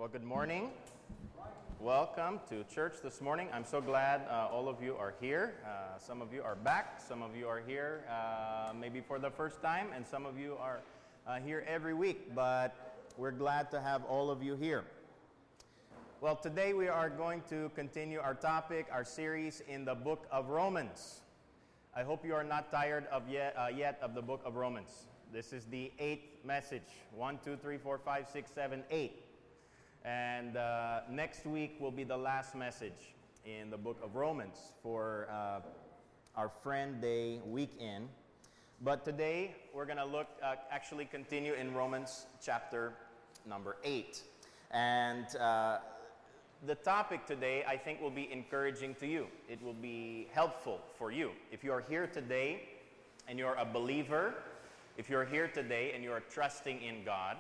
Well, good morning. Welcome to church this morning. I'm so glad all of you are here. Some of you are back. Some of you are here maybe for the first time, and some of you are here every week. But we're glad to have all of you here. Well, today we are going to continue our topic, our series in the book of Romans. I hope you are not tired of yet of the book of Romans. This is the 8th message. 1, 2, 3, 4, 5, 6, 7, 8. And next week will be the last message in the book of Romans for our Friend Day weekend. But today we're going to actually continue in Romans chapter number 8. And the topic today I think will be encouraging to you. It will be helpful for you. If you are here today and you're a believer, if you're here today and you're trusting in God,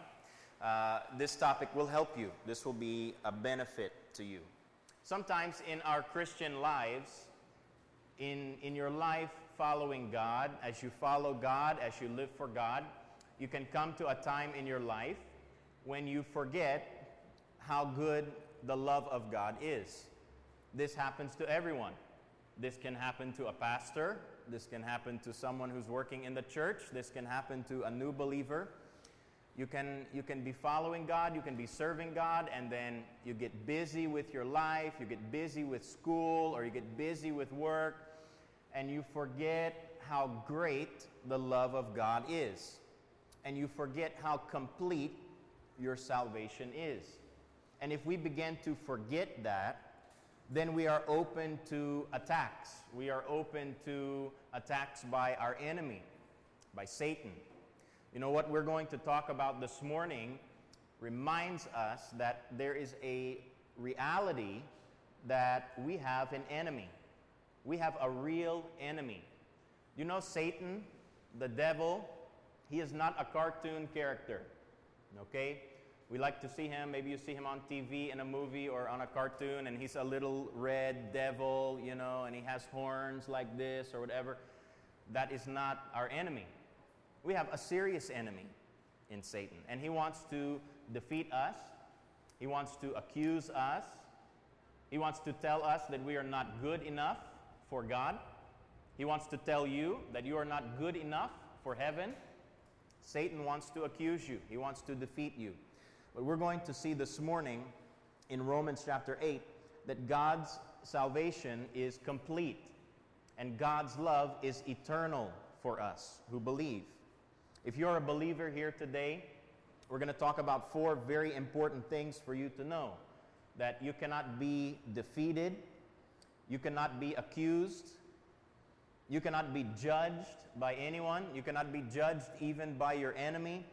this topic will help you. This will be a benefit to you. Sometimes in our Christian lives, in your life following God, as you follow God, as you live for God, you can come to a time in your life when you forget how good the love of God is. This happens to everyone. This can happen to a pastor. This can happen to someone who's working in the church. This can happen to a new believer. You can be following God, you can be serving God, and then you get busy with your life, you get busy with school, or you get busy with work, and you forget how great the love of God is. And you forget how complete your salvation is. And if we begin to forget that, then we are open to attacks. We are open to attacks by our enemy, by Satan. You know, what we're going to talk about this morning reminds us that there is a reality that we have an enemy. We have a real enemy. You know, Satan, the devil, he is not a cartoon character. Okay? We like to see him, maybe you see him on TV in a movie or on a cartoon, and he's a little red devil, you know, and he has horns like this or whatever. That is not our enemy. We have a serious enemy in Satan, and he wants to defeat us. He wants to accuse us. He wants to tell us that we are not good enough for God. He wants to tell you that you are not good enough for heaven. Satan wants to accuse you. He wants to defeat you. But we're going to see this morning in Romans chapter 8 that God's salvation is complete and God's love is eternal for us who believe. If you're a believer here today, we're going to talk about 4 very important things for you to know. That you cannot be defeated, you cannot be accused, you cannot be judged by anyone, you cannot be judged even by your enemy,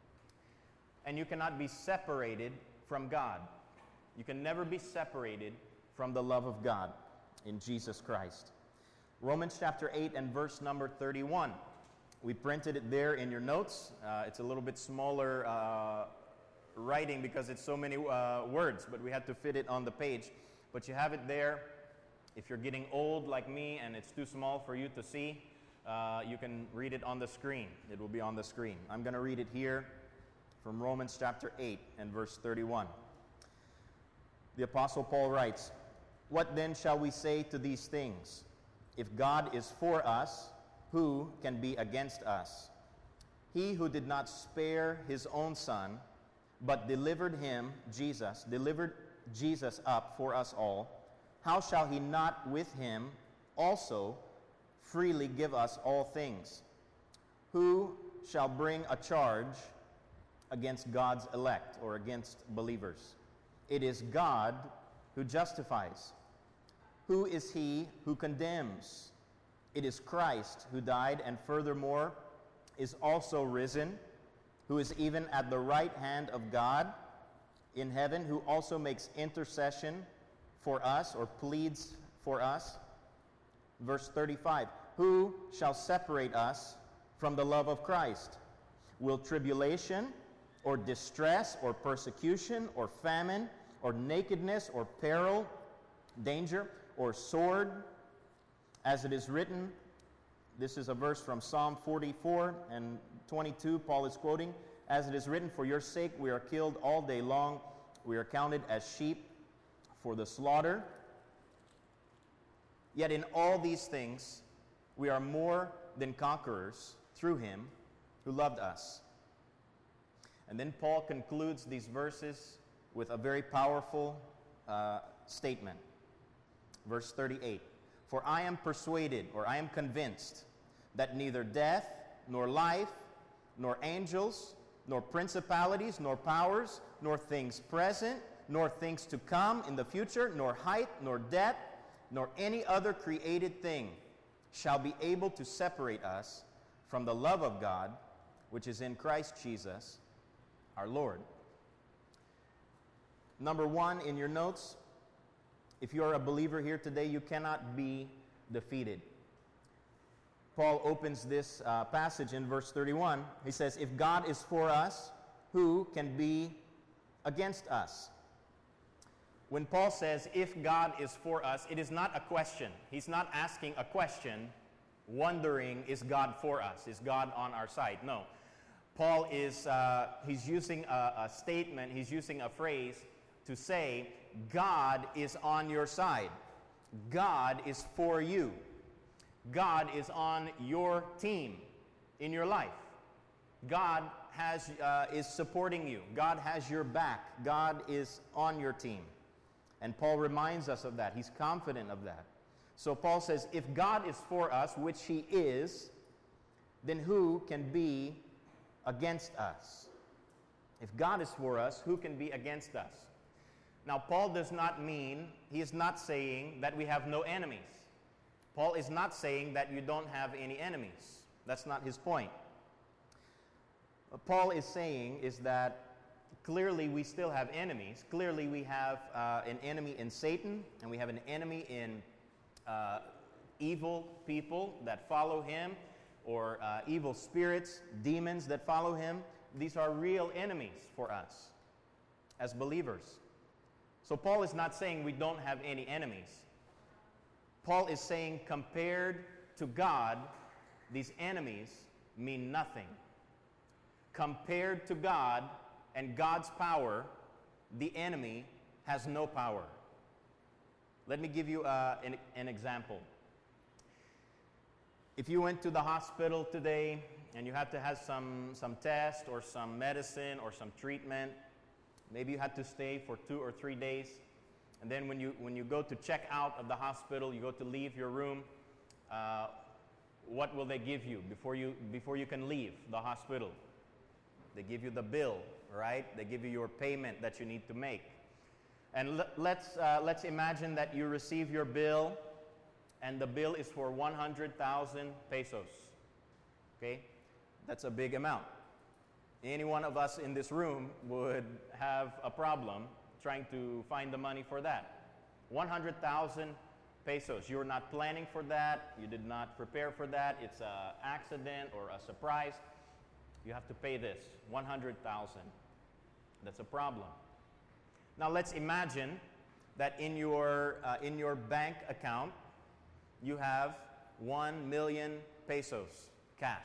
and you cannot be separated from God. You can never be separated from the love of God in Jesus Christ. Romans chapter 8 and verse number 31. We printed it there in your notes. It's a little bit smaller writing because it's so many words, but we had to fit it on the page. But you have it there. If you're getting old like me and it's too small for you to see, you can read it on the screen. It will be on the screen. I'm going to read it here from Romans chapter 8 and verse 31. The Apostle Paul writes, "What then shall we say to these things? If God is for us, who can be against us? He who did not spare his own son, but delivered Jesus up for us all, how shall he not with him also freely give us all things? Who shall bring a charge against God's elect or against believers? It is God who justifies. Who is he who condemns? It is Christ who died and furthermore is also risen, who is even at the right hand of God in heaven, who also makes intercession for us or pleads for us." Verse 35, "Who shall separate us from the love of Christ? Will tribulation or distress or persecution or famine or nakedness or peril, danger or sword? As it is written," this is a verse from Psalm 44 and 22, Paul is quoting, "As it is written, for your sake we are killed all day long. We are counted as sheep for the slaughter. Yet in all these things, we are more than conquerors through him who loved us. And then Paul concludes these verses with a very powerful statement. Verse 38. For I am persuaded, or I am convinced, that neither death, nor life, nor angels, nor principalities, nor powers, nor things present, nor things to come in the future, nor height, nor depth, nor any other created thing shall be able to separate us from the love of God, which is in Christ Jesus, our Lord. Number one in your notes, if you are a believer here today, you cannot be defeated. Paul opens this passage in verse 31. He says, if God is for us, who can be against us? When Paul says, if God is for us, it is not a question. He's not asking a question, wondering, is God for us? Is God on our side? No. Paul is, he's using a statement, he's using a phrase to say, God is on your side. God is for you. God is on your team in your life. God is supporting you. God has your back. God is on your team. And Paul reminds us of that. He's confident of that. So Paul says, if God is for us, which he is, then who can be against us? If God is for us, who can be against us? Now, Paul does not mean, he is not saying that we have no enemies. Paul is not saying that you don't have any enemies. That's not his point. What Paul is saying is that clearly we still have enemies. Clearly we have an enemy in Satan, and we have an enemy in evil people that follow him, or evil spirits, demons that follow him. These are real enemies for us as believers. So Paul is not saying we don't have any enemies. Paul is saying compared to God, these enemies mean nothing. Compared to God and God's power, the enemy has no power. Let me give you an example. If you went to the hospital today and you had to have some test or some medicine or some treatment, maybe you had to stay for 2 or 3 days, and then when you go to check out of the hospital, you go to leave your room, what will they give you before you can leave the hospital? They give you the bill, right? They give you your payment that you need to make. And let's imagine that you receive your bill, and the bill is for 100,000 pesos. Okay? That's a big amount. Any one of us in this room would have a problem trying to find the money for that. 100,000 pesos. You're not planning for that. You did not prepare for that. It's an accident or a surprise. You have to pay this, 100,000. That's a problem. Now let's imagine that in your bank account, you have 1 million pesos cash.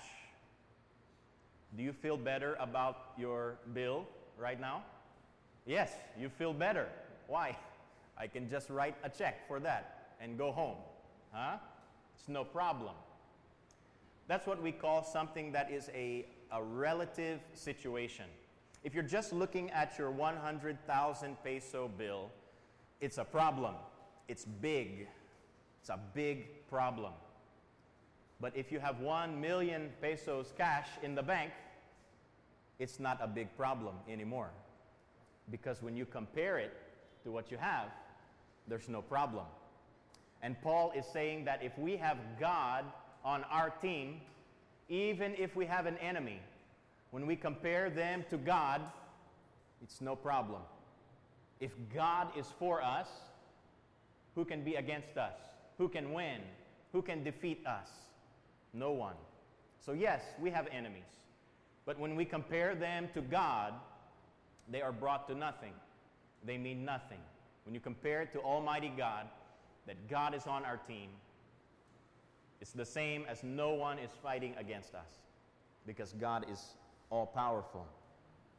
Do you feel better about your bill right now? Yes, you feel better. Why? I can just write a check for that and go home. Huh? It's no problem. That's what we call something that is a relative situation. If you're just looking at your 100,000 peso bill, it's a problem. It's big. It's a big problem. But if you have 1 million pesos cash in the bank, it's not a big problem anymore. Because when you compare it to what you have, there's no problem. And Paul is saying that if we have God on our team, even if we have an enemy, when we compare them to God, it's no problem. If God is for us, who can be against us? Who can win? Who can defeat us? No one. So yes, we have enemies. But when we compare them to God, they are brought to nothing. They mean nothing. When you compare it to Almighty God, that God is on our team, it's the same as no one is fighting against us, because God is all-powerful.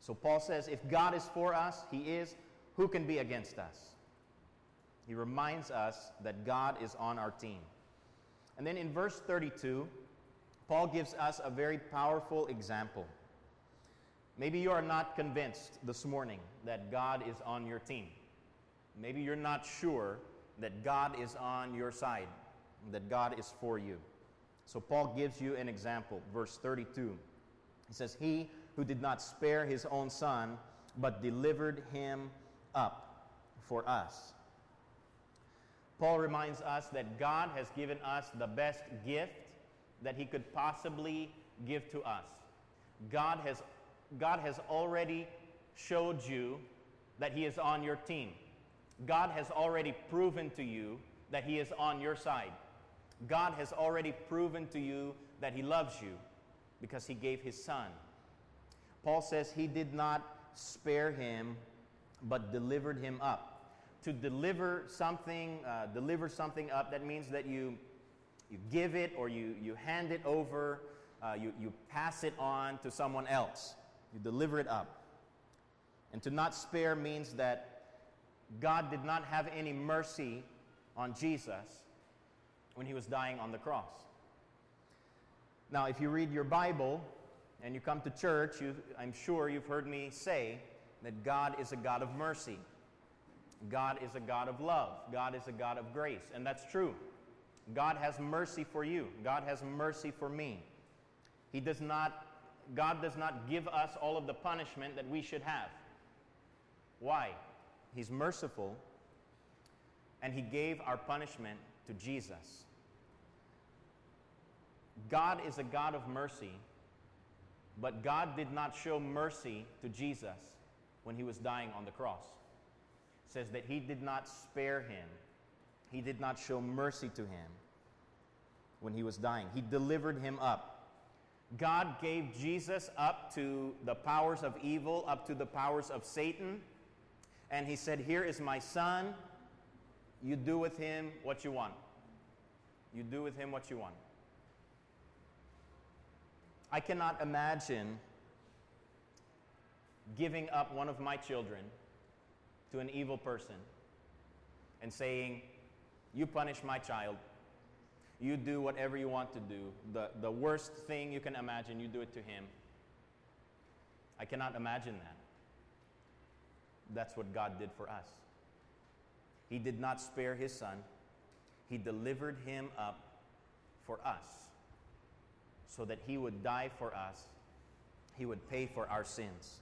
So Paul says, if God is for us, He is, who can be against us? He reminds us that God is on our team. And then in verse 32, Paul gives us a very powerful example. Maybe you are not convinced this morning that God is on your team. Maybe you're not sure that God is on your side, that God is for you. So Paul gives you an example, verse 32. He says, He who did not spare His own Son, but delivered Him up for us. Paul reminds us that God has given us the best gift that He could possibly give to us. God has already showed you that He is on your team. God has already proven to you that He is on your side. God has already proven to you that He loves you because He gave His Son. Paul says He did not spare Him, but delivered Him up. To deliver something up, that means that you give it or you hand it over, you pass it on to someone else. You deliver it up. And to not spare means that God did not have any mercy on Jesus when He was dying on the cross. Now, if you read your Bible and you come to church, I'm sure you've heard me say that God is a God of mercy. God is a God of love. God is a God of grace. And that's true. God has mercy for you. God has mercy for me. God does not give us all of the punishment that we should have. Why? He's merciful, and He gave our punishment to Jesus. God is a God of mercy, but God did not show mercy to Jesus when He was dying on the cross. It says that He did not spare Him. He did not show mercy to Him when He was dying. He delivered Him up. God gave Jesus up to the powers of evil, up to the powers of Satan, and He said, here is my Son. You do with Him what you want. You do with Him what you want. I cannot imagine giving up one of my children to an evil person and saying, you punish my child. You do whatever you want to do. The worst thing you can imagine, you do it to him. I cannot imagine that. That's what God did for us. He did not spare His Son. He delivered Him up for us so that He would die for us. He would pay for our sins.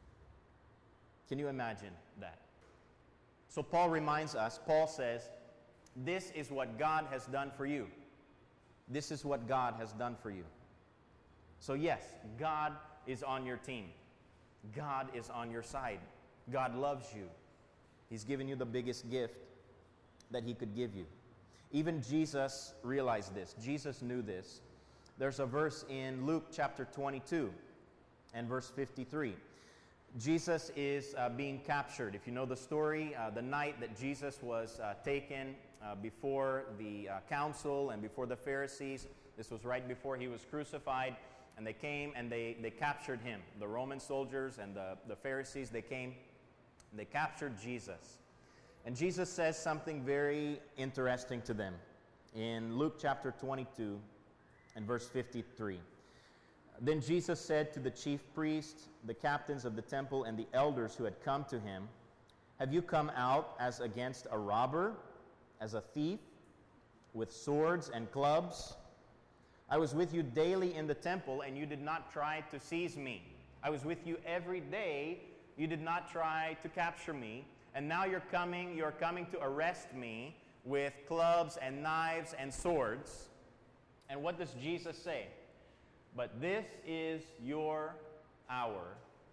Can you imagine that? So Paul reminds us, Paul says, this is what God has done for you. This is what God has done for you. So yes, God is on your team. God is on your side. God loves you. He's given you the biggest gift that He could give you. Even Jesus realized this. Jesus knew this. There's a verse in Luke chapter 22 and verse 53. Jesus is being captured. If you know the story, the night that Jesus was taken before the council and before the Pharisees, this was right before He was crucified, and they came and they captured Him. The Roman soldiers and the Pharisees, they came, they captured Jesus. And Jesus says something very interesting to them in Luke chapter 22 and verse 53. Then Jesus said to the chief priests, the captains of the temple, and the elders who had come to Him, have you come out as against a robber, as a thief, with swords and clubs? I was with you daily in the temple, and you did not try to seize me. I was with you every day. You did not try to capture me. And now you're coming to arrest me with clubs and knives and swords. And what does Jesus say? But this is your hour,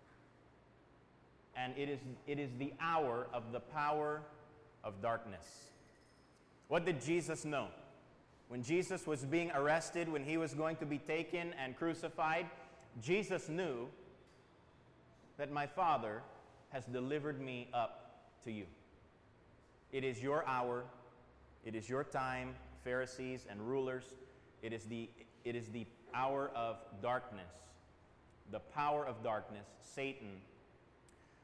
and it is the hour of the power of darkness. What did Jesus know? When Jesus was being arrested, when He was going to be taken and crucified, Jesus knew that my Father has delivered me up to you. It is your hour. It is your time, Pharisees and rulers. It is the hour of darkness. The power of darkness, Satan,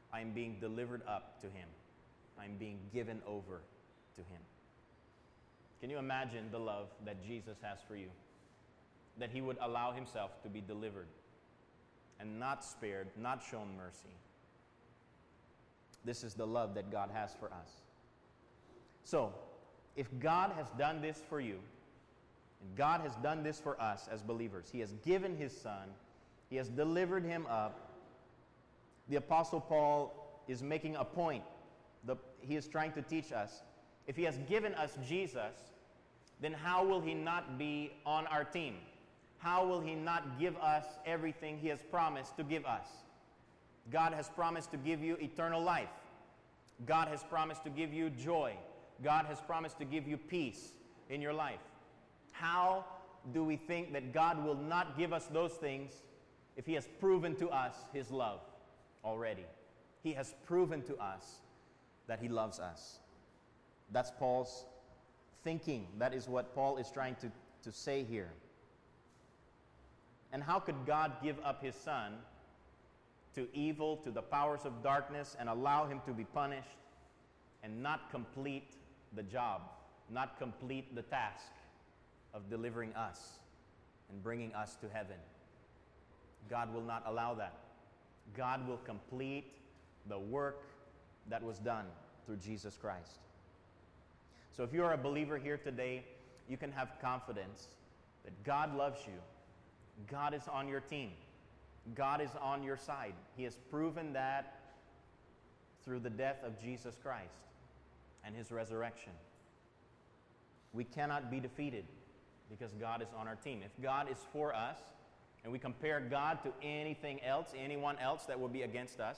I'm being delivered up to Him. I'm being given over to Him. Can you imagine the love that Jesus has for you? That He would allow Himself to be delivered and not spared, not shown mercy. This is the love that God has for us. So, if God has done this for you, and God has done this for us as believers, He has given His Son, He has delivered Him up, the Apostle Paul is making a point. He is trying to teach us, if He has given us Jesus, then how will He not be on our team? How will He not give us everything He has promised to give us? God has promised to give you eternal life. God has promised to give you joy. God has promised to give you peace in your life. How do we think that God will not give us those things if He has proven to us His love already? He has proven to us that He loves us. That's Paul's thinking. That is what Paul is trying to say here. And how could God give up His Son to evil, to the powers of darkness, and allow Him to be punished and not complete the job, not complete the task of delivering us and bringing us to heaven? God will not allow that. God will complete the work that was done through Jesus Christ. So if you are a believer here today, you can have confidence that God loves you. God is on your team. God is on your side. He has proven that through the death of Jesus Christ and His resurrection. We cannot be defeated because God is on our team. If God is for us, and we compare God to anything else, anyone else that will be against us,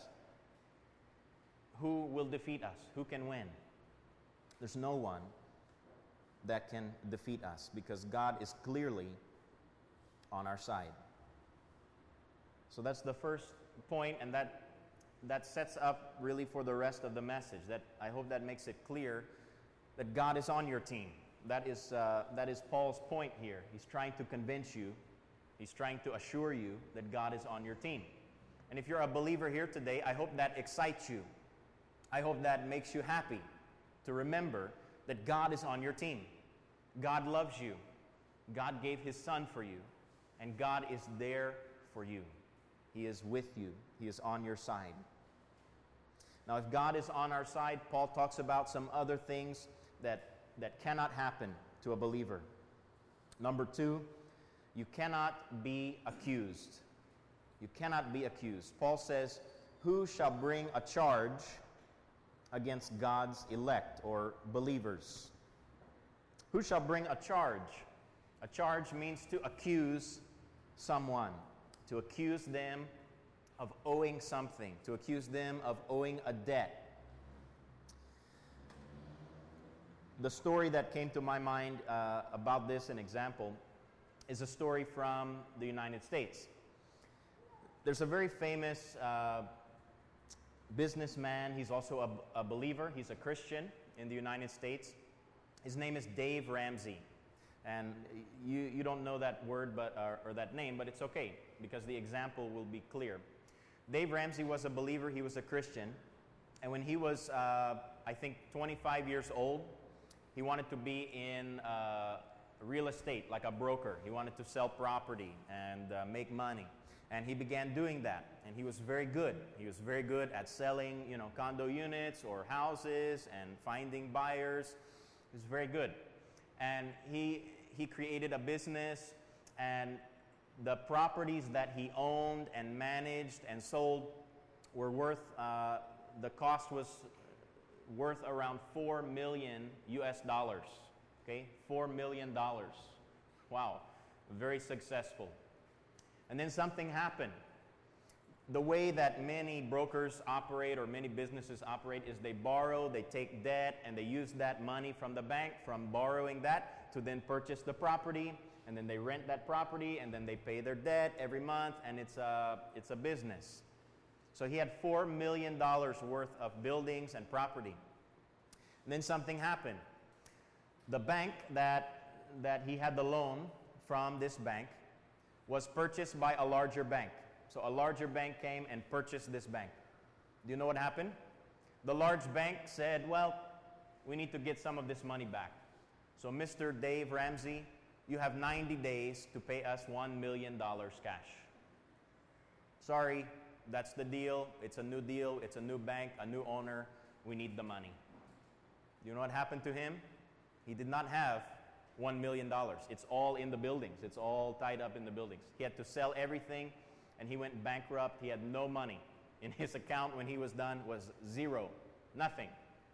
who will defeat us? Who can win? There's no one that can defeat us because God is clearly on our side. So that's the first point, and that sets up really for the rest of the message. That I hope that makes it clear that God is on your team. That is Paul's point here. He's trying to convince you. He's trying to assure you that God is on your team. And if you're a believer here today, I hope that excites you. I hope that makes you happy to remember that God is on your team. God loves you. God gave His Son for you. And God is there for you. He is with you. He is on your side. Now, if God is on our side, Paul talks about some other things that cannot happen to a believer. Number 2, you cannot be accused. You cannot be accused. Paul says, "Who shall bring a charge against God's elect," or believers? Who shall bring a charge? A charge means to accuse someone, to accuse them of owing something, to accuse them of owing a debt. The story that came to my mind about this, an example, is a story from the United States. There's a very famous businessman. He's also a believer. He's a Christian in the United States. His name is Dave Ramsey. And you don't know that word or that name, but it's okay because the example will be clear. Dave Ramsey was a believer. He was a Christian. And when he was, I think, 25 years old, he wanted to be in real estate, like a broker. He wanted to sell property and make money. And he began doing that. And he was very good. He was very good at selling, condo units or houses and finding buyers. He was very good. And he created a business, and the properties that he owned and managed and sold were worth, the cost was worth around $4 million US. Okay, $4 million. Wow, very successful. And then something happened. The way that many brokers operate or many businesses operate is they borrow, they take debt, and they use that money from the bank, from borrowing that, to then purchase the property, and then they rent that property, and then they pay their debt every month, and it's a business. So he had $4 million worth of buildings and property. And then something happened. The bank that he had the loan from, this bank, was purchased by a larger bank. So a larger bank came and purchased this bank. Do you know what happened? The large bank said, well, we need to get some of this money back. So Mr. Dave Ramsey, you have 90 days to pay us $1 million cash. Sorry, that's the deal. It's a new deal. It's a new bank, a new owner. We need the money. You know what happened to him? He did not have $1 million. It's all in the buildings. It's all tied up in the buildings. He had to sell everything, and he went bankrupt. He had no money. In his account when he was done was zero, nothing.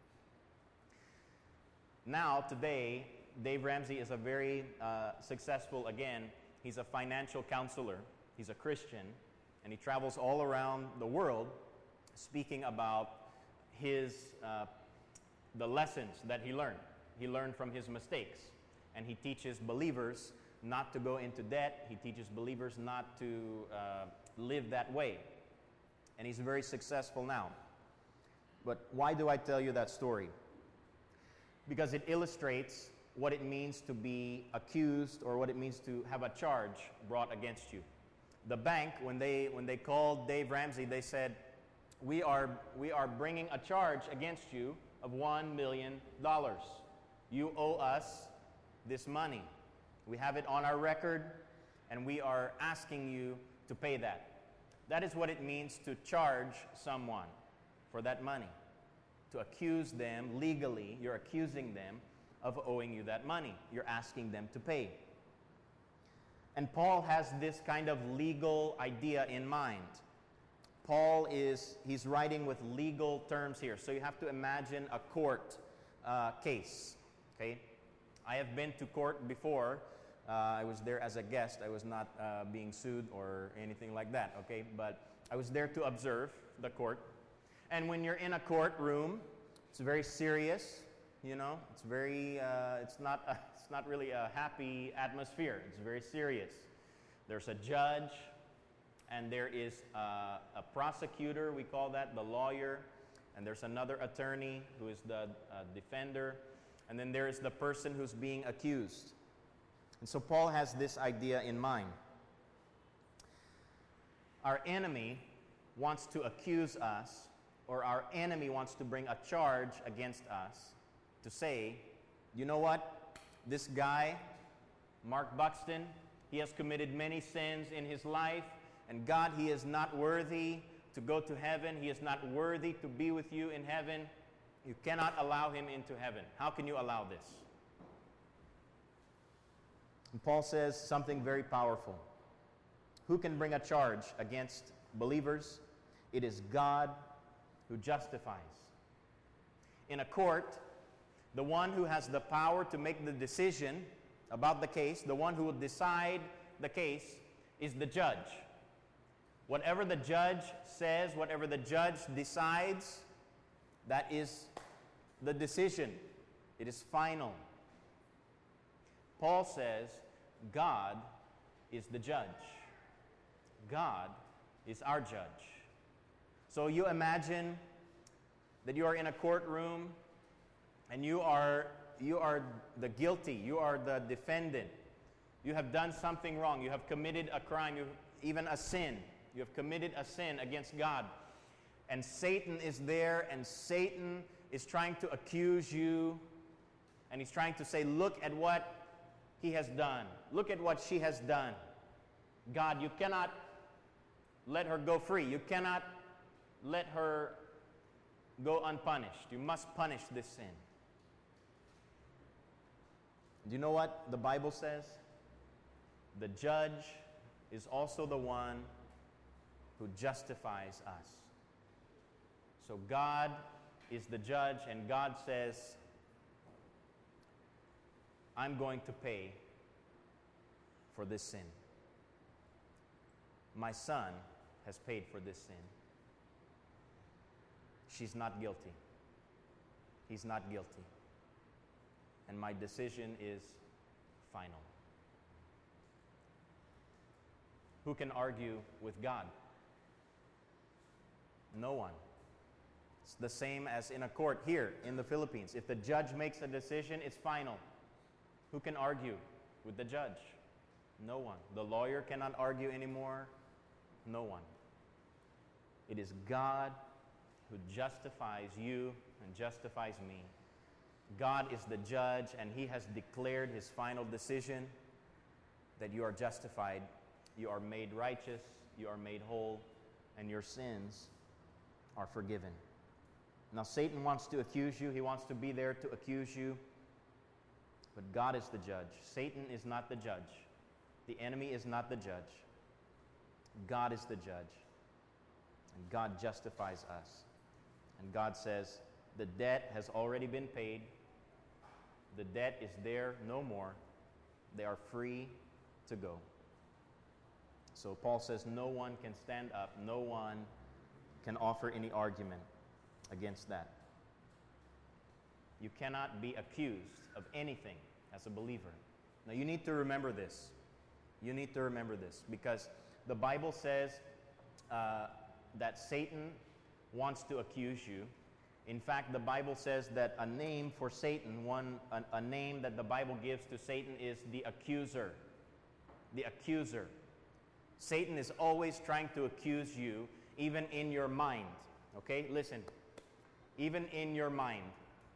Now, today, Dave Ramsey is a very successful, again, he's a financial counselor. He's a Christian, and he travels all around the world speaking about his, the lessons that he learned. He learned from his mistakes, and he teaches believers not to go into debt. He teaches believers not to live that way. And he's very successful now. But why do I tell you that story? Because it illustrates what it means to be accused, or what it means to have a charge brought against you. The bank, when they called Dave Ramsey, they said, we are bringing a charge against you of $1 million. You owe us this money. We have it on our record, and we are asking you to pay that. That is what it means to charge someone for that money. To accuse them legally, you're accusing them of owing you that money. You're asking them to pay. And Paul has this kind of legal idea in mind. He's writing with legal terms here. So you have to imagine a court case. Okay? I have been to court before. I was there as a guest. I was not being sued or anything like that, okay? But I was there to observe the court. And when you're in a courtroom, it's very serious, you know? It's not really a happy atmosphere. It's very serious. There's a judge, and there is a prosecutor, we call that, the lawyer, and there's another attorney who is the defender, and then there is the person who's being accused. And so Paul has this idea in mind. Our enemy wants to accuse us, or our enemy wants to bring a charge against us to say, you know what? This guy, Mark Buxton, he has committed many sins in his life, and God, he is not worthy to go to heaven. He is not worthy to be with you in heaven. You cannot allow him into heaven. How can you allow this? And Paul says something very powerful. Who can bring a charge against believers? It is God who justifies. In a court, the one who has the power to make the decision about the case, the one who will decide the case, is the judge. Whatever the judge says, whatever the judge decides, that is the decision. It is final. Paul says, God is the judge. God is our judge. So you imagine that you are in a courtroom and you are the guilty, you are the defendant. You have done something wrong. You have committed a crime, even a sin. You have committed a sin against God. And Satan is there, and Satan is trying to accuse you, and he's trying to say, look at what he has done. Look at what she has done. God, you cannot let her go free. You cannot let her go unpunished. You must punish this sin. Do you know what the Bible says? The judge is also the one who justifies us. So God is the judge, and God says, I'm going to pay for this sin. My son has paid for this sin. She's not guilty. He's not guilty. And my decision is final. Who can argue with God? No one. It's the same as in a court here in the Philippines. If the judge makes a decision, it's final. Who can argue with the judge? No one. The lawyer cannot argue anymore. No one. It is God who justifies you and justifies me. God is the judge, and He has declared His final decision that you are justified, you are made righteous, you are made whole, and your sins are forgiven. Now, Satan wants to accuse you. He wants to be there to accuse you. But God is the judge. Satan is not the judge. The enemy is not the judge. God is the judge. And God justifies us. And God says, the debt has already been paid. The debt is there no more. They are free to go. So Paul says no one can stand up. No one can offer any argument against that. You cannot be accused of anything as a believer. Now you need to remember this. You need to remember this because the Bible says that Satan wants to accuse you. In fact, the Bible says that a name for Satan, a name that the Bible gives to Satan is the accuser. The accuser. Satan is always trying to accuse you, even in your mind. Okay, listen. Even in your mind.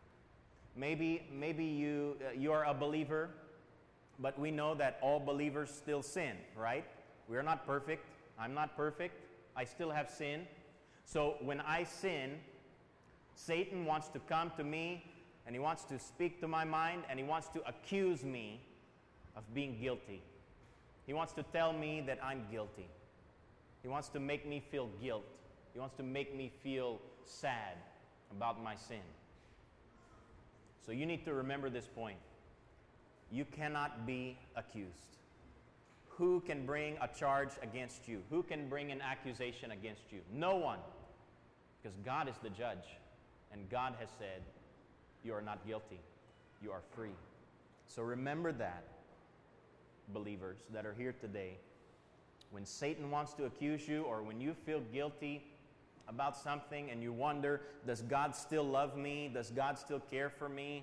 Maybe you are a believer, but we know that all believers still sin, right? We are not perfect. I'm not perfect. I still have sin. So when I sin, Satan wants to come to me, and he wants to speak to my mind, and he wants to accuse me of being guilty. He wants to tell me that I'm guilty. He wants to make me feel guilt. He wants to make me feel sad about my sin. So you need to remember this point. You cannot be accused. Who can bring a charge against you? Who can bring an accusation against you? No one. Because God is the judge. And God has said, you are not guilty. You are free. So remember that, believers that are here today. When Satan wants to accuse you, or when you feel guilty about something and you wonder, does God still love me? Does God still care for me?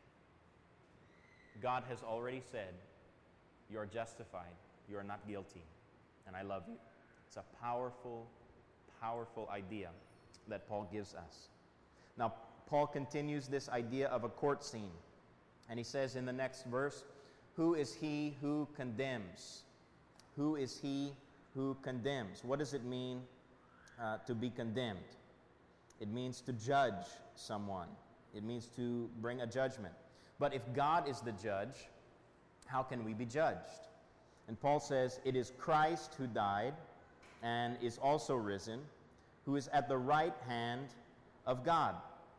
God has already said, you are justified. You are not guilty. And I love you. It's a powerful, powerful idea that Paul gives us. Now, Paul continues this idea of a court scene. And he says in the next verse, who is he who condemns? Who is he who condemns? What does it mean to be condemned? It means to judge someone. It means to bring a judgment. But if God is the judge, how can we be judged? And Paul says, it is Christ who died and is also risen, who is at the right hand of God.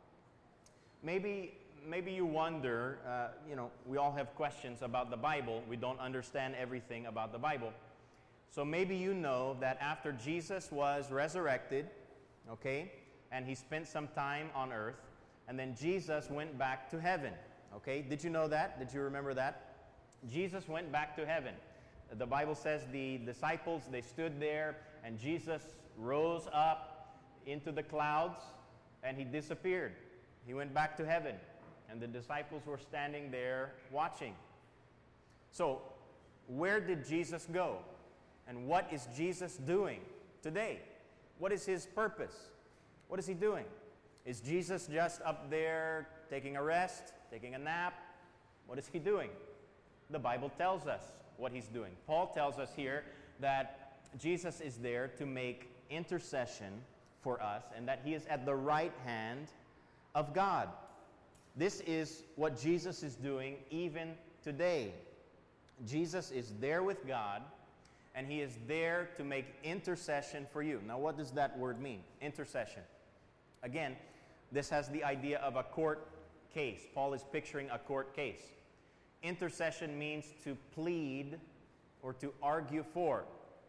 Maybe you wonder, we all have questions about the Bible. We don't understand everything about the Bible. So maybe you know that after Jesus was resurrected, okay, and he spent some time on earth, and then Jesus went back to heaven, okay? Did you know that? Did you remember that? Jesus went back to heaven. The Bible says the disciples, they stood there, and Jesus rose up into the clouds, and he disappeared. He went back to heaven, and the disciples were standing there watching. So, where did Jesus go? And what is Jesus doing today? What is his purpose? What is he doing? Is Jesus just up there taking a rest, taking a nap? What is he doing? The Bible tells us what he's doing. Paul tells us here that Jesus is there to make intercession for us and that he is at the right hand of God. This is what Jesus is doing even today. Jesus is there with God, and he is there to make intercession for you. Now, what does that word mean? Intercession. Again, this has the idea of a court case. Paul is picturing a court case. Intercession means to plead or to argue for.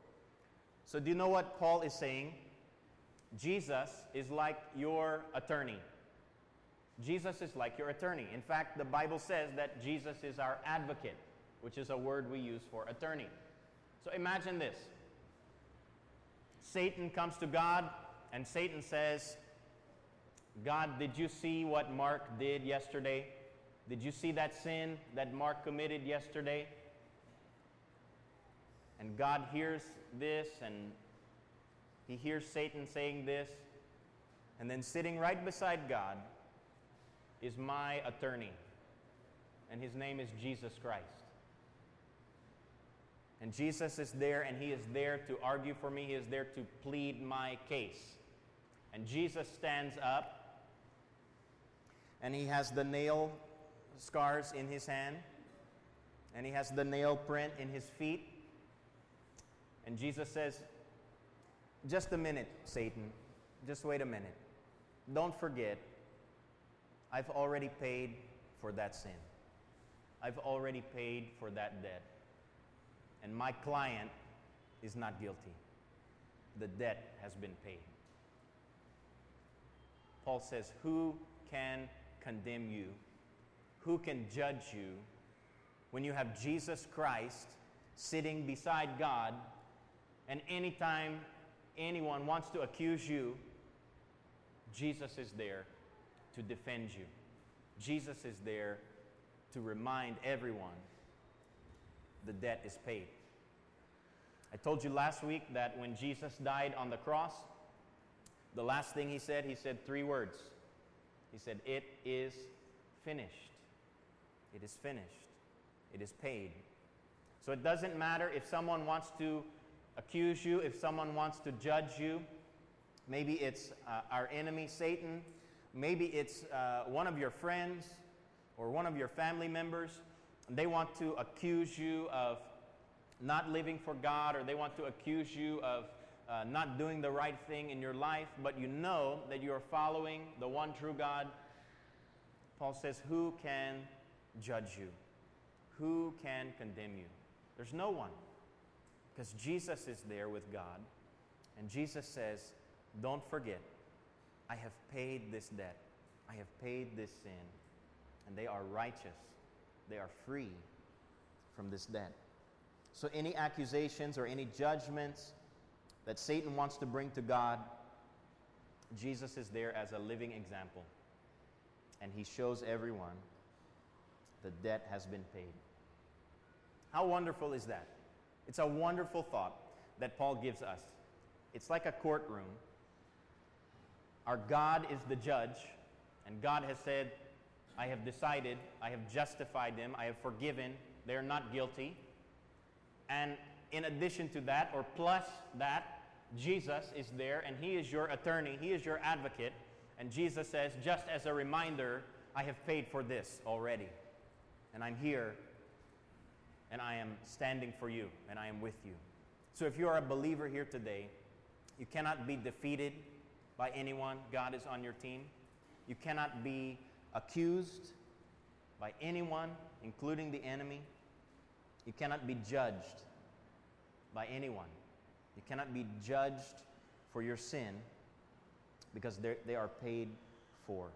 So do you know what Paul is saying? Jesus is like your attorney. Jesus is like your attorney. In fact, the Bible says that Jesus is our advocate, which is a word we use for attorney. So imagine this. Satan comes to God, and Satan says, God, did you see what Mark did yesterday? Did you see that sin that Mark committed yesterday? And God hears this, and he hears Satan saying this. And then sitting right beside God is my attorney. And his name is Jesus Christ. And Jesus is there, and he is there to argue for me. He is there to plead my case. And Jesus stands up, and he has the nail scars in his hand, and he has the nail print in his feet. And Jesus says, just a minute, Satan. Just wait a minute. Don't forget, I've already paid for that sin. I've already paid for that debt. And my client is not guilty. The debt has been paid. Paul says, who can condemn you? Who can judge you when you have Jesus Christ sitting beside God, and anytime anyone wants to accuse you, Jesus is there to defend you. Jesus is there to remind everyone the debt is paid. I told you last week that when Jesus died on the cross, the last thing he said 3 words. He said, "It is finished." It is finished. It is paid. So it doesn't matter if someone wants to accuse you, if someone wants to judge you. Maybe it's our enemy, Satan. Maybe it's one of your friends or one of your family members. They want to accuse you of not living for God, or they want to accuse you of not doing the right thing in your life, but you know that you are following the one true God. Paul says, who can judge you? Who can condemn you? There's no one, because Jesus is there with God. And Jesus says, don't forget, I have paid this debt. I have paid this sin. And they are righteous. They are free from this debt. So any accusations or any judgments that Satan wants to bring to God, Jesus is there as a living example. And he shows everyone the debt has been paid. How wonderful is that? It's a wonderful thought that Paul gives us. It's like a courtroom. Our God is the judge, and God has said, I have decided, I have justified them, I have forgiven, they are not guilty. And in addition to that, or plus that, Jesus is there, and he is your attorney, he is your advocate. And Jesus says, just as a reminder, I have paid for this already. And I'm here, and I am standing for you, and I am with you. So if you are a believer here today, you cannot be defeated by anyone. God is on your team. You cannot be accused by anyone, including the enemy. You cannot be judged by anyone. You cannot be judged for your sin, because they are paid for.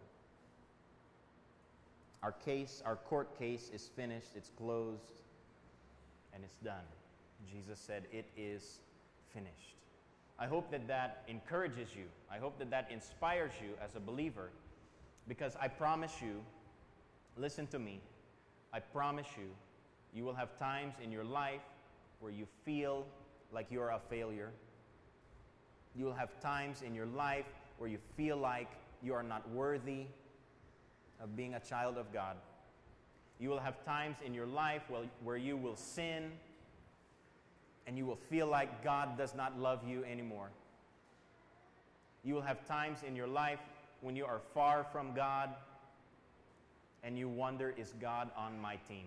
Our case, our court case is finished, it's closed, and it's done. Jesus said, it is finished. I hope that that encourages you. I hope that that inspires you as a believer, because I promise you, listen to me, I promise you, you will have times in your life where you feel like you are a failure. You will have times in your life where you feel like you are not worthy of being a child of God. You will have times in your life where you will sin, and you will feel like God does not love you anymore. You will have times in your life when you are far from God, and you wonder, is God on my team?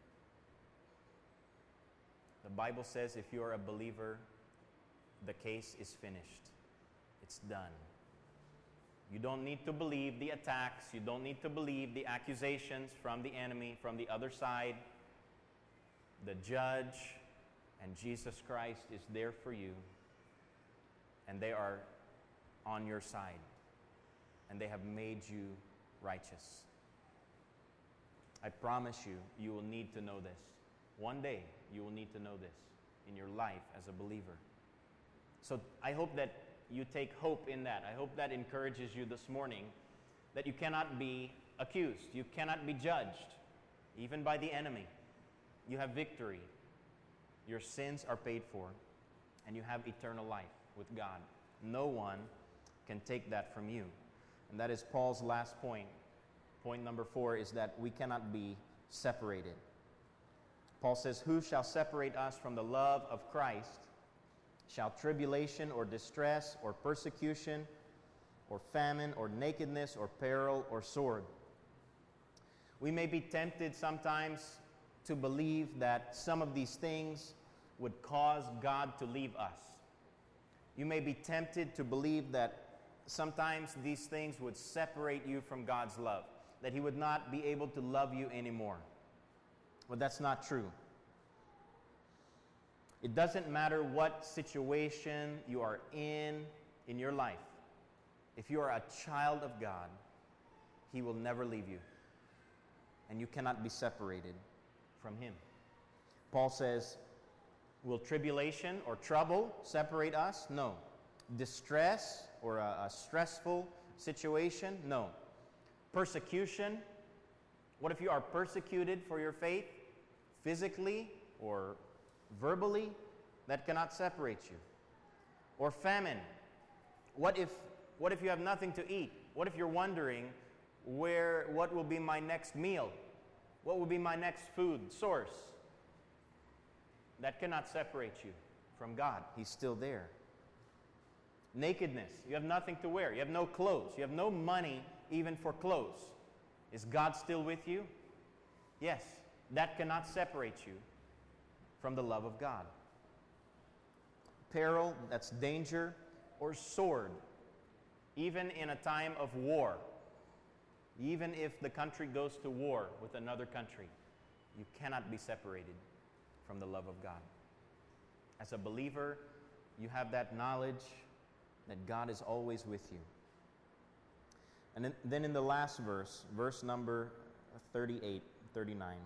The Bible says if you are a believer, the case is finished. It's done. You don't need to believe the attacks. You don't need to believe the accusations from the enemy, from the other side. The judge and Jesus Christ is there for you, and they are on your side, and they have made you righteous. I promise you, you will need to know this. One day, you will need to know this in your life as a believer. So I hope that you take hope in that. I hope that encourages you this morning, that you cannot be accused. You cannot be judged, even by the enemy. You have victory. Your sins are paid for, and you have eternal life with God. No one can take that from you. And that is Paul's last point. Point number 4 is that we cannot be separated. Paul says, "Who shall separate us from the love of Christ? Shall tribulation or distress or persecution or famine or nakedness or peril or sword?" We may be tempted sometimes to believe that some of these things would cause God to leave us. You may be tempted to believe that sometimes these things would separate you from God's love, that He would not be able to love you anymore. But that's not true. It doesn't matter what situation you are in your life. If you are a child of God, He will never leave you. And you cannot be separated from Him. Paul says, will tribulation or trouble separate us? No. Distress or a stressful situation? No. Persecution? What if you are persecuted for your faith, physically or verbally? That cannot separate you. Or famine? What if you have nothing to eat? What if you're wondering what will be my next meal? What will be my next food source? That cannot separate you from God. He's still there. Nakedness. You have nothing to wear. You have no clothes. You have no money even for clothes. Is God still with you? Yes. That cannot separate you from the love of God. Peril, that's danger, or sword. Even in a time of war, even if the country goes to war with another country, you cannot be separated from the love of God. As a believer, you have that knowledge that God is always with you. And then in the last verse number 38, 39,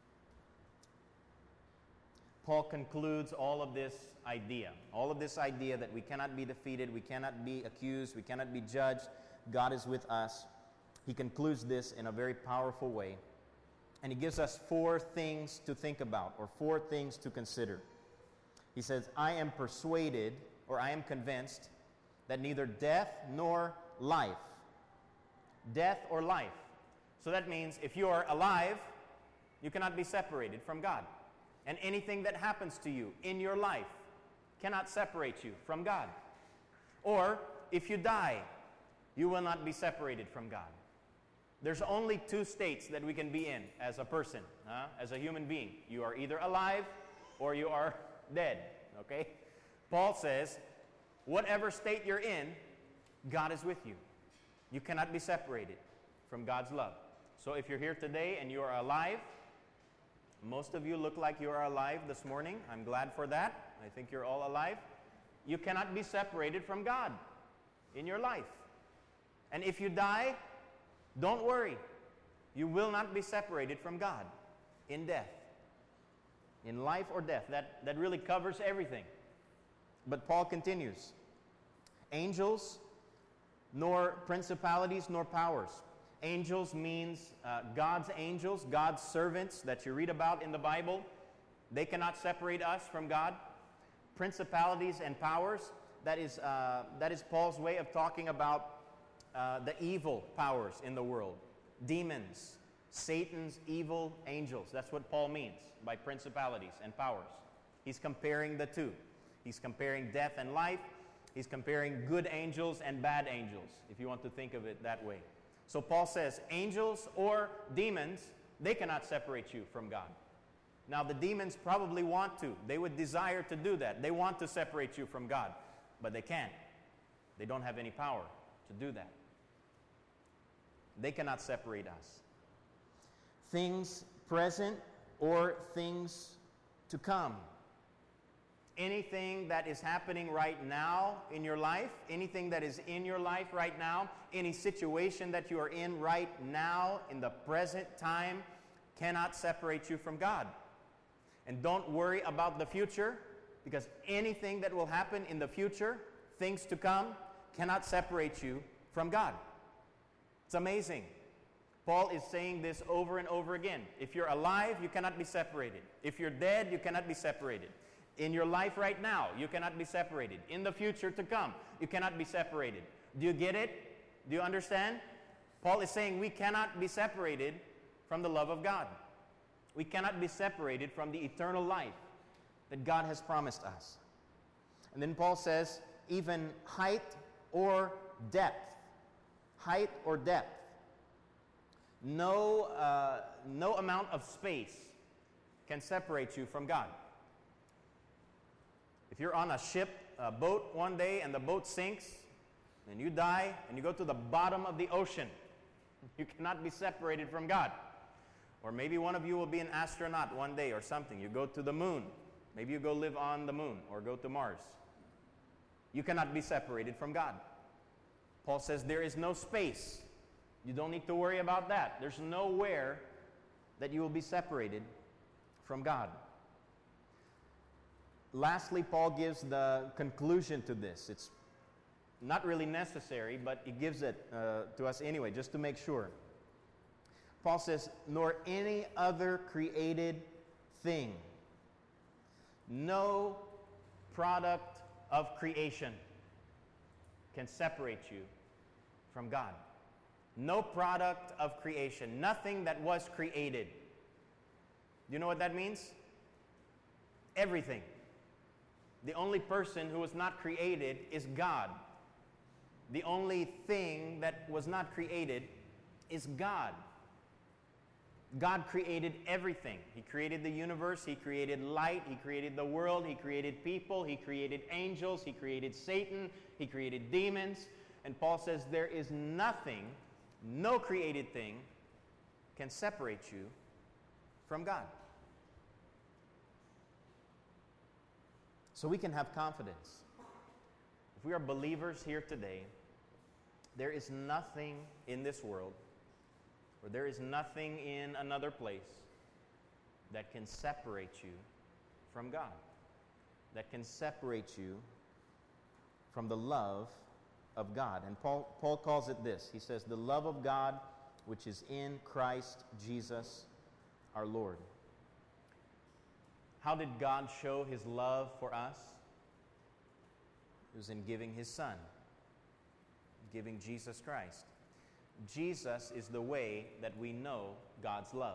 Paul concludes all of this idea that we cannot be defeated, we cannot be accused, we cannot be judged. God is with us. He concludes this in a very powerful way. And he gives us 4 things to think about, or 4 things to consider. He says, "I am persuaded," or "I am convinced, that neither death nor life." Death or life. So that means if you are alive, you cannot be separated from God. And anything that happens to you in your life cannot separate you from God. Or if you die, you will not be separated from God. There's only 2 states that we can be in as a person, as a human being. You are either alive or you are dead, okay? Paul says, whatever state you're in, God is with you. You cannot be separated from God's love. So if you're here today and you are alive, most of you look like you are alive this morning. I'm glad for that. I think you're all alive. You cannot be separated from God in your life. And if you die, don't worry. You will not be separated from God in death. In life or death. That really covers everything. But Paul continues. Angels, nor principalities, nor powers. Angels means God's angels, God's servants that you read about in the Bible. They cannot separate us from God. Principalities and powers, that is Paul's way of talking about the evil powers in the world. Demons, Satan's evil angels. That's what Paul means by principalities and powers. He's comparing the two. He's comparing death and life. He's comparing good angels and bad angels, if you want to think of it that way. So Paul says, angels or demons, they cannot separate you from God. Now the demons probably want to. They would desire to do that. They want to separate you from God, but they can't. They don't have any power to do that. They cannot separate us. Things present or things to come. Anything that is happening right now in your life, anything that is in your life right now, any situation that you are in right now in the present time cannot separate you from God. And don't worry about the future, because anything that will happen in the future, things to come, cannot separate you from God. It's amazing. Paul is saying this over and over again. If you're alive, you cannot be separated. If you're dead, you cannot be separated. In your life right now, you cannot be separated. In the future to come, you cannot be separated. Do you get it? Do you understand? Paul is saying we cannot be separated from the love of God. We cannot be separated from the eternal life that God has promised us. And then Paul says, even height or depth. Height or depth. No amount of space can separate you from God. If you're on a ship, a boat one day, and the boat sinks, and you die, and you go to the bottom of the ocean, you cannot be separated from God. Or maybe one of you will be an astronaut one day or something. You go to the moon. Maybe you go live on the moon or go to Mars. You cannot be separated from God. Paul says there is no space. You don't need to worry about that. There's nowhere that you will be separated from God. Lastly, Paul gives the conclusion to this. It's not really necessary, but he gives it to us anyway, just to make sure. Paul says, nor any other created thing, no product of creation can separate you from God. No product of creation, nothing that was created. Do you know what that means? Everything. The only person who was not created is God. The only thing that was not created is God. God created everything. He created the universe, He created light, He created the world, He created people, He created angels, He created Satan, He created demons. And Paul says there is nothing, no created thing can separate you from God. So we can have confidence. If we are believers here today, there is nothing in this world, or there is nothing in another place that can separate you from God, that can separate you from the love of God. And Paul calls it this. He says, the love of God which is in Christ Jesus our Lord. How did God show His love for us? It was in giving His Son, giving Jesus Christ. Jesus is the way that we know God's love.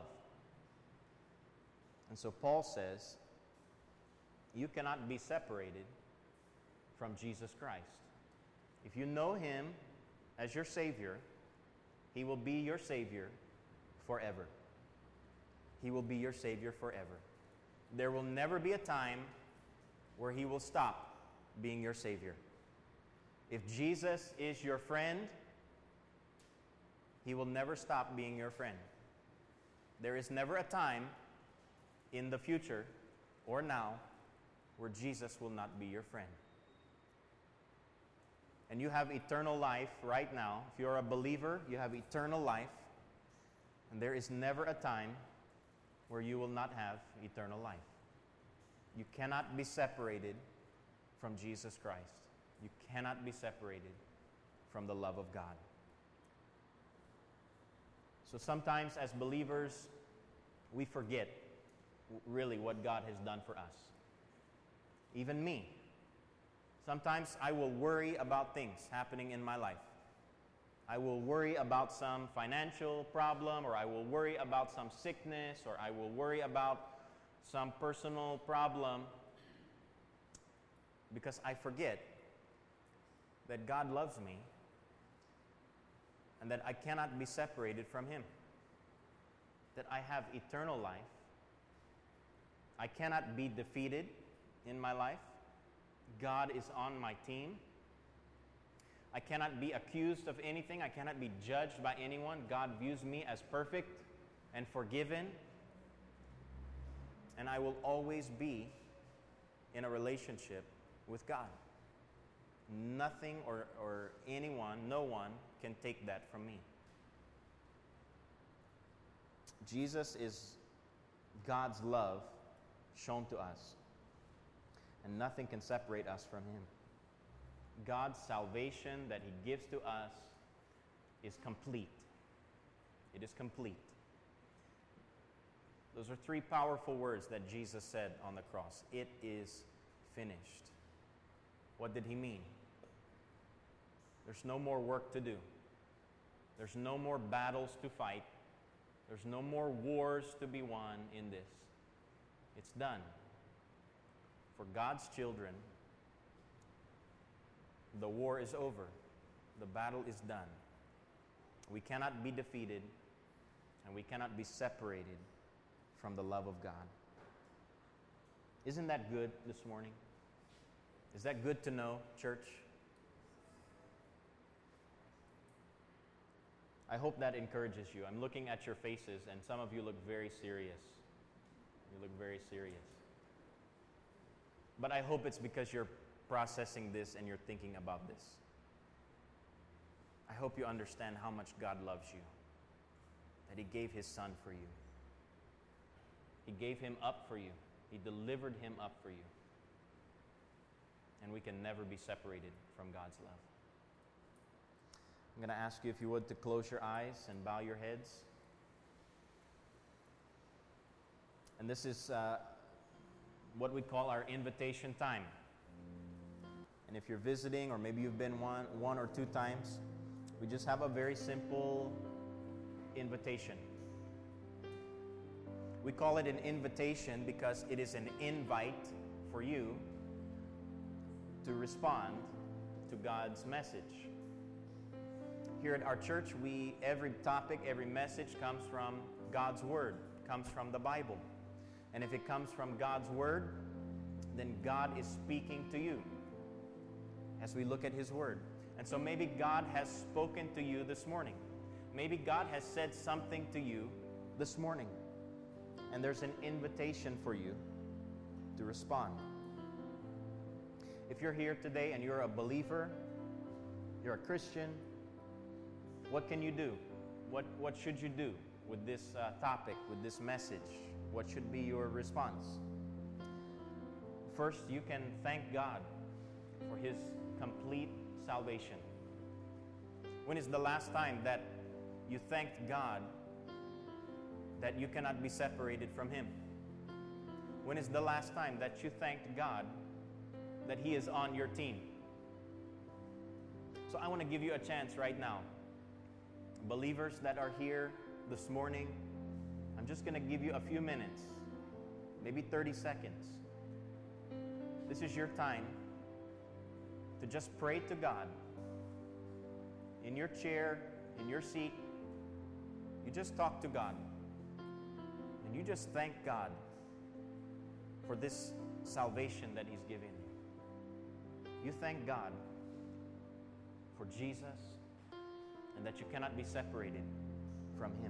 And so Paul says, you cannot be separated from Jesus Christ. If you know Him as your Savior, He will be your Savior forever. He will be your Savior forever. There will never be a time where He will stop being your Savior. If Jesus is your friend, He will never stop being your friend. There is never a time in the future or now where Jesus will not be your friend. And you have eternal life right now. If you're a believer, you have eternal life. And there is never a time where you will not have eternal life. You cannot be separated from Jesus Christ. You cannot be separated from the love of God. So sometimes as believers, we forget really what God has done for us. Even me. Sometimes I will worry about things happening in my life. I will worry about some financial problem, or I will worry about some sickness, or I will worry about some personal problem, because I forget that God loves me and that I cannot be separated from Him, that I have eternal life. I cannot be defeated in my life. God is on my team. I cannot be accused of anything. I cannot be judged by anyone. God views me as perfect and forgiven. And I will always be in a relationship with God. Nothing or anyone, no one can take that from me. Jesus is God's love shown to us. And nothing can separate us from Him. God's salvation that He gives to us is complete. It is complete. Those are three powerful words that Jesus said on the cross. It is finished. What did He mean? There's no more work to do. There's no more battles to fight. There's no more wars to be won in this. It's done. For God's children, the war is over. The battle is done. We cannot be defeated, and we cannot be separated from the love of God. Isn't that good this morning? Is that good to know, church? I hope that encourages you. I'm looking at your faces, and some of you look very serious. You look very serious. But I hope it's because you're processing this and you're thinking about this. I hope you understand how much God loves you, that He gave His Son for you. He gave Him up for you. He delivered Him up for you. And we can never be separated from God's love. I'm going to ask you, if you would, to close your eyes and bow your heads. And this is what we call our invitation time. And if you're visiting, or maybe you've been one or two times, we just have a very simple invitation. We call it an invitation because it is an invite for you to respond to God's message. Here at our church, every topic, every message comes from God's Word, comes from the Bible. And if it comes from God's Word, then God is speaking to you as we look at His Word. And so maybe God has spoken to you this morning. Maybe God has said something to you this morning. And there's an invitation for you to respond. If you're here today and you're a believer, you're a Christian, what can you do? What should you do with this topic, with this message? What should be your response? First, you can thank God for His complete salvation. When is the last time that you thanked God that you cannot be separated from Him? When is the last time that you thanked God that He is on your team? So I want to give you a chance right now. Believers that are here this morning, I'm just going to give you a few minutes, maybe 30 seconds. This is your time to just pray to God. In your chair, in your seat, you just talk to God. And you just thank God for this salvation that He's given you. You thank God for Jesus and that you cannot be separated from Him.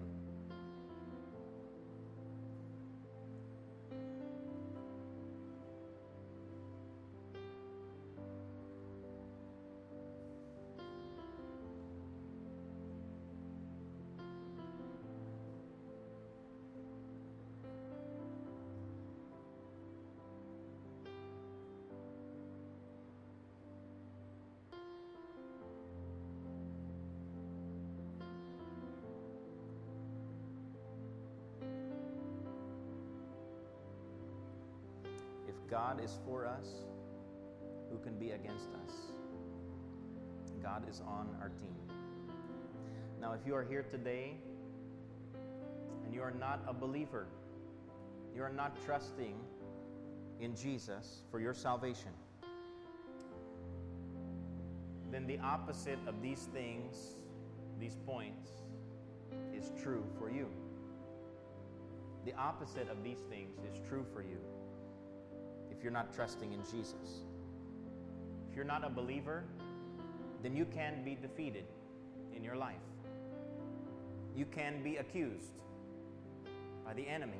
God is for us, who can be against us? God is on our team. Now, if you are here today and you are not a believer, you are not trusting in Jesus for your salvation, then the opposite of these things, these points, is true for you. The opposite of these things is true for you if you're not trusting in Jesus. If you're not a believer, then you can be defeated in your life. You can be accused by the enemy.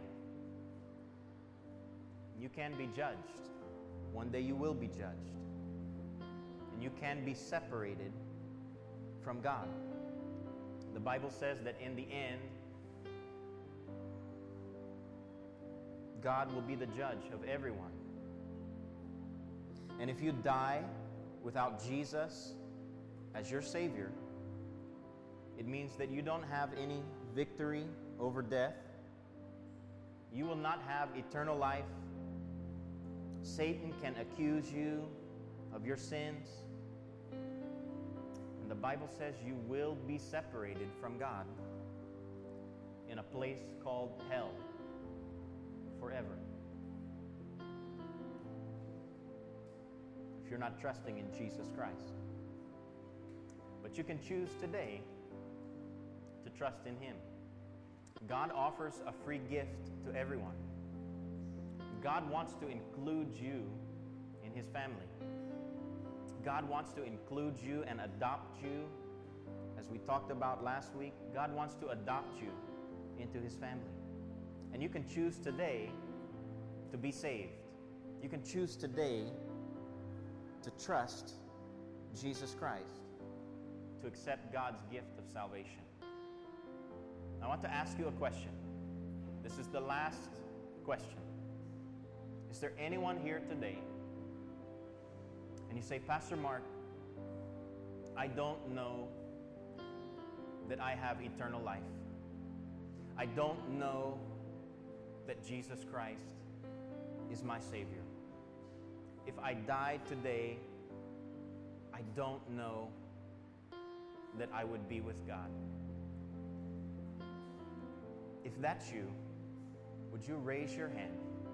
You can be judged. One day you will be judged. And you can be separated from God. The Bible says that in the end, God will be the judge of everyone. And if you die without Jesus as your Savior, it means that you don't have any victory over death. You will not have eternal life. Satan can accuse you of your sins. And the Bible says you will be separated from God in a place called hell forever. If you're not trusting in Jesus Christ. But you can choose today to trust in Him. God offers a free gift to everyone. God wants to include you in His family. God wants to include you and adopt you. As we talked about last week, God wants to adopt you into His family. And you can choose today to be saved. You can choose today to trust Jesus Christ, to accept God's gift of salvation. I want to ask you a question. This is the last question. Is there anyone here today and you say, Pastor Mark, I don't know that I have eternal life. I don't know that Jesus Christ is my Savior. If I died today, I don't know that I would be with God. If that's you, would you raise your hand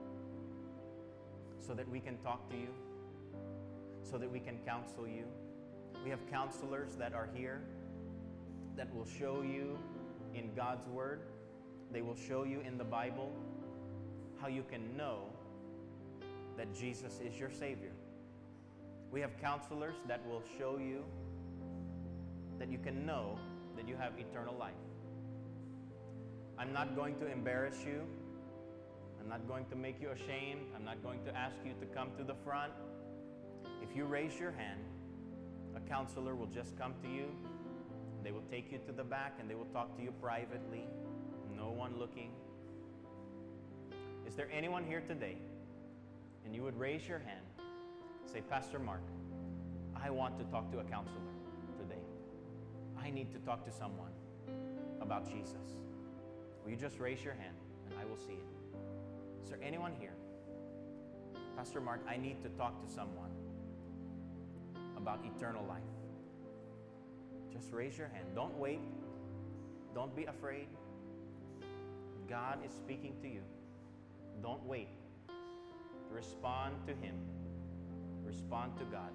so that we can talk to you, so that we can counsel you? We have counselors that are here that will show you in God's Word, they will show you in the Bible how you can know that Jesus is your Savior. We have counselors that will show you that you can know that you have eternal life. I'm not going to embarrass you. I'm not going to make you ashamed. I'm not going to ask you to come to the front. If you raise your hand, a counselor will just come to you. They will take you to the back and they will talk to you privately. No one looking. Is there anyone here today and you would raise your hand, say, Pastor Mark, I want to talk to a counselor today. I need to talk to someone about Jesus. Will you just raise your hand and I will see it? Is there anyone here? Pastor Mark, I need to talk to someone about eternal life. Just raise your hand. Don't wait. Don't be afraid. God is speaking to you. Don't wait. Respond to Him. Respond to God.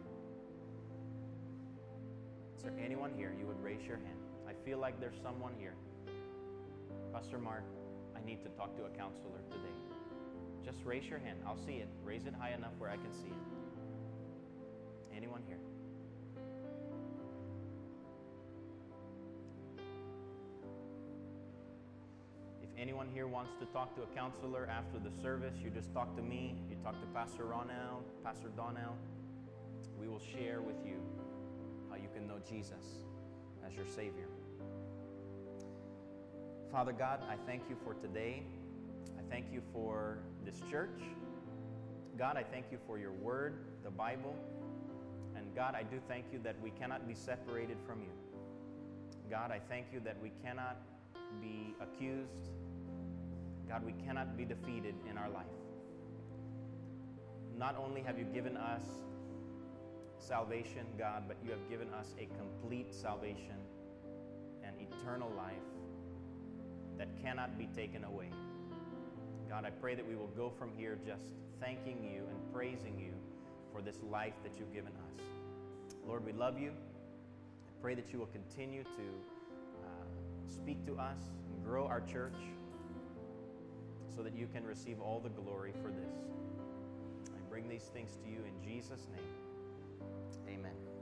Is there anyone here? You would raise your hand. I feel like there's someone here. Pastor Mark, I need to talk to a counselor today. Just raise your hand. I'll see it. Raise it high enough where I can see it. Anyone here? If anyone here wants to talk to a counselor after the service, you just talk to me. You talk to Pastor Ronell, Pastor Donnell. We will share with you how you can know Jesus as your Savior. Father God, I thank you for today. I thank you for this church. God, I thank you for your word, the Bible. And God, I do thank you that we cannot be separated from you. God, I thank you that we cannot be accused. God, we cannot be defeated in our life. Not only have you given us salvation, God, but you have given us a complete salvation and eternal life that cannot be taken away. God, I pray that we will go from here just thanking you and praising you for this life that you've given us. Lord, we love you. I pray that you will continue to speak to us and grow our church so that you can receive all the glory for this. I bring these things to you in Jesus' name. Amen.